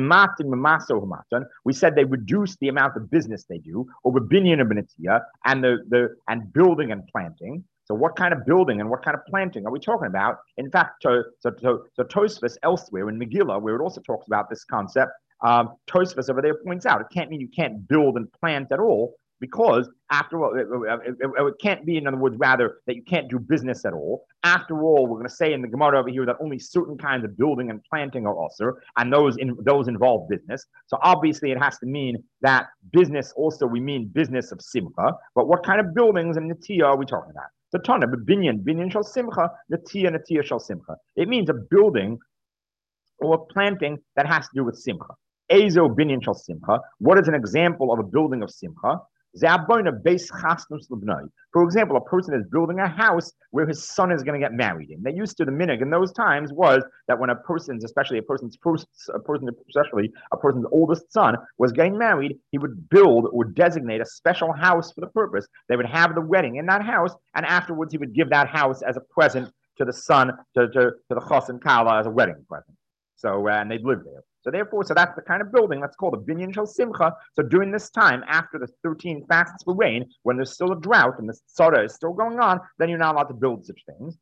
Speaker 1: We said they reduce the amount of business they do over binyan and building and planting. So what kind of building and what kind of planting are we talking about? In fact, so Tosfos elsewhere in Megillah, where it also talks about this concept, Tosfos over there points out it can't mean you can't build and plant at all, because after all, it can't be, in other words, rather, that you can't do business at all. After all, we're going to say in the Gemara over here that only certain kinds of building and planting are usher, and those involve business. So obviously it has to mean that business also, we mean business of simcha. But what kind of buildings and netiya are we talking about? So Tana, binyan shal simcha, netiya shal simcha. It means a building or a planting that has to do with simcha. Ezo binyan shal simcha. What is an example of a building of simcha? For example, a person is building a house where his son is going to get married in. They used to, the minhag in those times was that when a person's oldest son was getting married, he would build or designate a special house for the purpose. They would have the wedding in that house, and afterwards he would give that house as a present to the son, to the chas and kala as a wedding present. So, and they'd live there. So therefore, so that's the kind of building that's called a binyan shel simcha. So during this time, after the 13 fasts for rain, when there's still a drought and the tzara is still going on, then you're not allowed to build such things.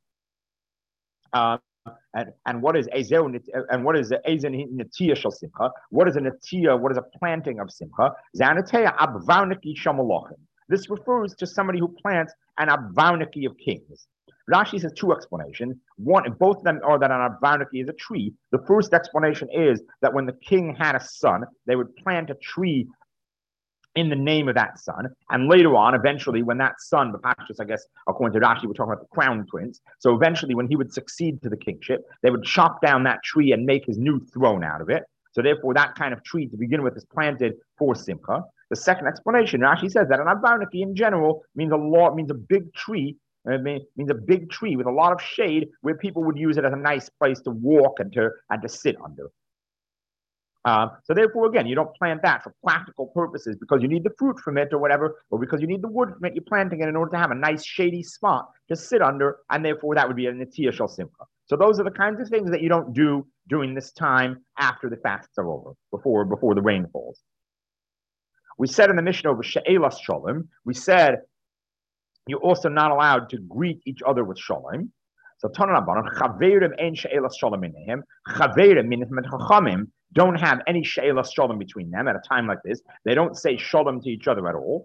Speaker 1: And what is ezen netiya shel simcha? What is a netiya? What is a planting of simcha? Zanateya abvarniki shamalachim. This refers to somebody who plants an abvarniki of kings. Rashi says two explanations. One, both of them are that an abvarniki is a tree. The first explanation is that when the king had a son, they would plant a tree in the name of that son. And later on, eventually, when that son, the Pashtus, I guess, according to Rashi, we're talking about the crown prince. So eventually, when he would succeed to the kingship, they would chop down that tree and make his new throne out of it. So therefore, that kind of tree to begin with is planted for simcha. The second explanation, Rashi says that an abvarniki in general means a big tree. It means a big tree with a lot of shade where people would use it as a nice place to walk and to sit under. So therefore, again, you don't plant that for practical purposes because you need the fruit from it or whatever, or because you need the wood from it. You're planting it in order to have a nice shady spot to sit under, and therefore that would be a netiyah shel simcha. So those are the kinds of things that you don't do during this time after the fasts are over, before the rain falls. We said in the Mishnah over she'elas shalom, we said you're also not allowed to greet each other with shalom. So Tanan Rabbanan, chaverim ein she'elas shalom inehim, chaverim meaning chachamim don't have any she'elas shalom between them at a time like this. They don't say shalom to each other at all.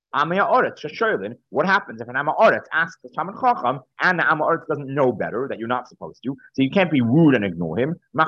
Speaker 1: What happens if an Amaretz asks the Talmid Chacham and the Amaretz doesn't know better that you're not supposed to? So you can't be rude and ignore him. You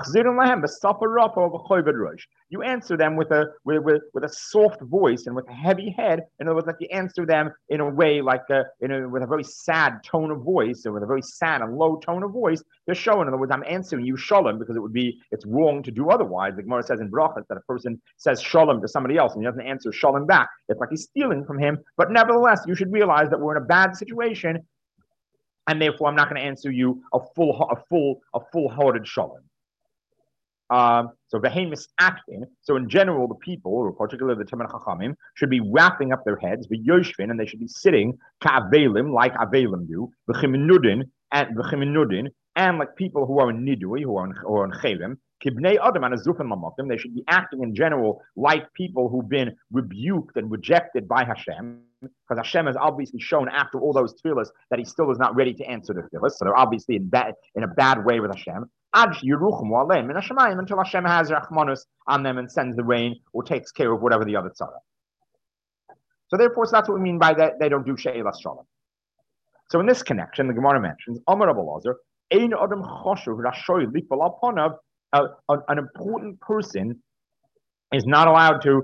Speaker 1: answer them with a soft voice and with a heavy head. In other words, like you answer them in a way like with a very sad tone of voice or with a very sad and low tone of voice. You're showing, in other words, I'm answering you shalom because it's wrong to do otherwise. The Gemara says in Brachas that a person says shalom to somebody else and he doesn't answer shalom back. It's like he's stealing from him. But nevertheless, you should realize that we're in a bad situation, and therefore I'm not going to answer you a full-hearted shalom. So behemis acting. So in general, the people, or particularly the Talmid Chachamim, should be wrapping up their heads, yoshvin, and they should be sitting ka'avelim, like avelim do, v'chiminudin, and like people who are in nidui, who are in chelim. Kibnei Adam and Azufin Lamakim, they should be acting in general like people who've been rebuked and rejected by Hashem, because Hashem has obviously shown after all those tefillahs that he still is not ready to answer the tefillahs, so they're obviously in a bad way with Hashem. Until Hashem has rachmanus on them and sends the rain or takes care of whatever the other tzara. So therefore, that's what we mean by that they don't do she'elas shalom. So in this connection, the Gemara mentions Amar Rabbi Elazar, ein adam choshuv rashoy lipal alpanav. An important person is not allowed to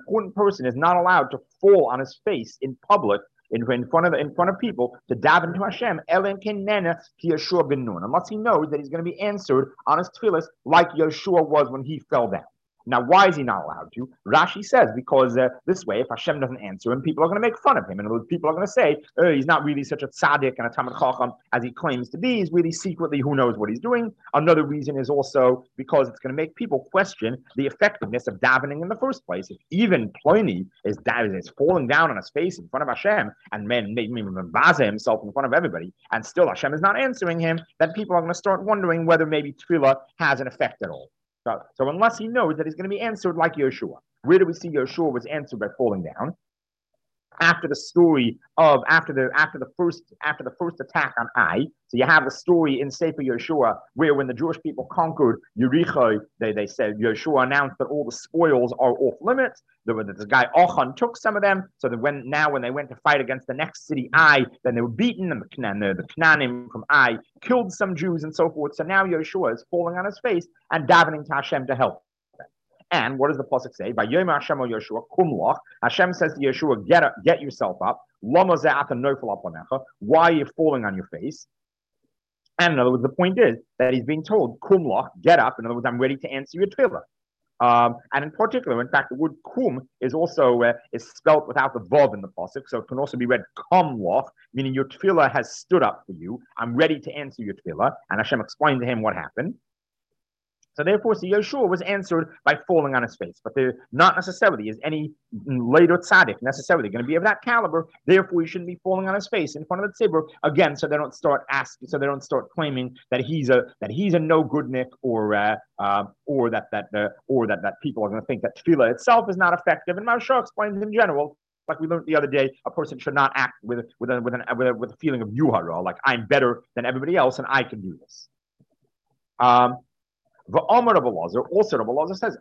Speaker 1: fall on his face in public in front of people to daven to Hashem unless he knows that he's going to be answered on his tefillahs like Yeshua was when he fell down. Now, why is he not allowed to? Rashi says because this way, if Hashem doesn't answer him, people are going to make fun of him. And people are going to say, he's not really such a tzaddik and a Talmid Chacham as he claims to be. He's really secretly, who knows what he's doing. Another reason is also because it's going to make people question the effectiveness of davening in the first place. If even Pliny is falling down on his face in front of Hashem and maybe baza himself in front of everybody, and still Hashem is not answering him, then people are going to start wondering whether maybe tefillah has an effect at all. So unless he knows that he's going to be answered like Yeshua. Where do we see Yeshua was answered by falling down? After the story of after the first attack on Ai, so you have the story in Sefer Yeshua where when the Jewish people conquered Yericho, they said Yeshua announced that all the spoils are off limits. This guy Achan took some of them, so that when they went to fight against the next city Ai, then they were beaten, and the Knanim from Ai killed some Jews and so forth. So now Yeshua is falling on his face and davening to Hashem to help. And what does the pasuk say? By Yom Hashem or Yeshua, kumlach. Hashem says to Yeshua, get yourself up. Why are you falling on your face? And in other words, the point is that he's being told, kumlach, get up. In other words, I'm ready to answer your tefillah. And in particular, in fact, the word kum is also is spelt without the vav in the pasuk, so it can also be read kumlach, meaning your tefillah has stood up for you. I'm ready to answer your tefillah. And Hashem explained to him what happened. So therefore, Yeshua was answered by falling on his face. But there not necessarily is any later tzaddik necessarily going to be of that caliber. Therefore, he shouldn't be falling on his face in front of the tzibur again, so they don't start claiming that he's a no goodnik or that people are going to think that tefillah itself is not effective. And Maharsha explains in general, like we learned the other day, a person should not act with a feeling of yuhara, like I'm better than everybody else and I can do this. The Amar Rabbi Elazar, also Rabbi Elazar says,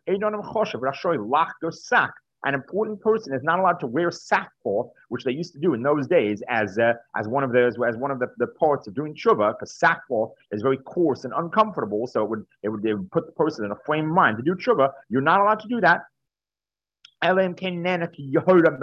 Speaker 1: an important person is not allowed to wear sackcloth, which they used to do in those days as one of the parts of doing tshuva, because sackcloth is very coarse and uncomfortable, so it would put the person in a frame of mind to do tshuva. You're not allowed to do that.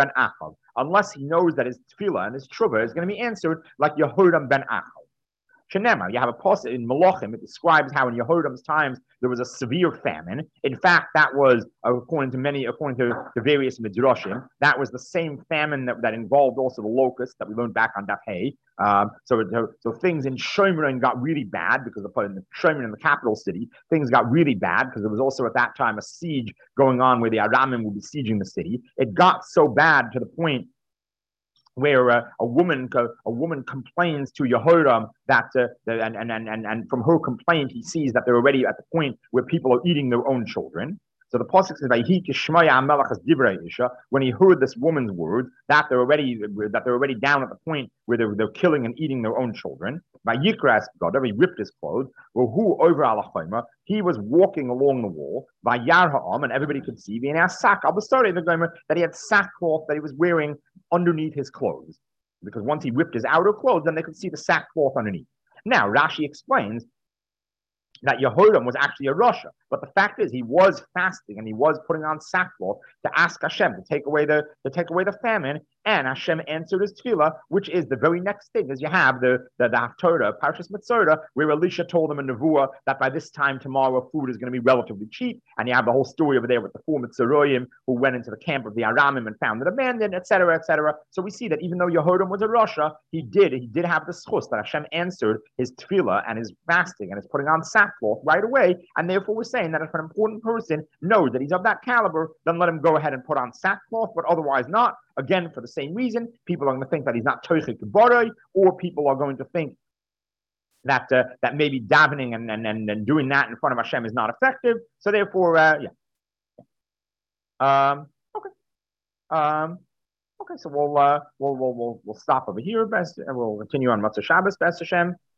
Speaker 1: Unless he knows that his tefillah and his tshuva is going to be answered like Yehoram ben Achal. Shenema, you have a post in Malachim. It describes how in Yehoram's times there was a severe famine. In fact, that was according to various midrashim, that was the same famine that involved also the locusts that we learned back on Daf Hey. So things in Shomron got really bad because of the Shomron in the capital city. Things got really bad because there was also at that time a siege going on where the Aramim would be sieging the city. It got so bad to the point where a woman complains to Yehoram that and from her complaint he sees that they're already at the point where people are eating their own children. So the pasuk says, when he heard this woman's words, that they're already down at the point where they're killing and eating their own children. By Yikras God, he ripped his clothes. Who over he was walking along the wall by Yarha'am, and everybody could see. That he had sackcloth that he was wearing underneath his clothes, because once he ripped his outer clothes, then they could see the sackcloth underneath. Now Rashi explains that Yehoram was actually a Rasha, but the fact is he was fasting and he was putting on sackcloth to ask Hashem to take away the famine, and Hashem answered his tefillah, which is the very next thing. As you have the Haftorah, Parshas Metzora, where Elisha told him in Nevuah that by this time tomorrow food is going to be relatively cheap, and you have the whole story over there with the 4 Mitzrayim who went into the camp of the Aramim and found it abandoned, etc., etc. So we see that even though Yehoram was a Rasha, he did have the schus that Hashem answered his tefillah and his fasting and his putting on sackcloth right away, and therefore we're saying that if an important person knows that he's of that caliber, then let him go ahead and put on sackcloth, but otherwise not. Again, for the same reason, people are going to think that he's not toichik borei, or people are going to think that that maybe davening and doing that in front of Hashem is not effective. So therefore, yeah. Okay. Okay. So we'll stop over here. We'll continue on Matzah Shabbos, B'ez Hashem.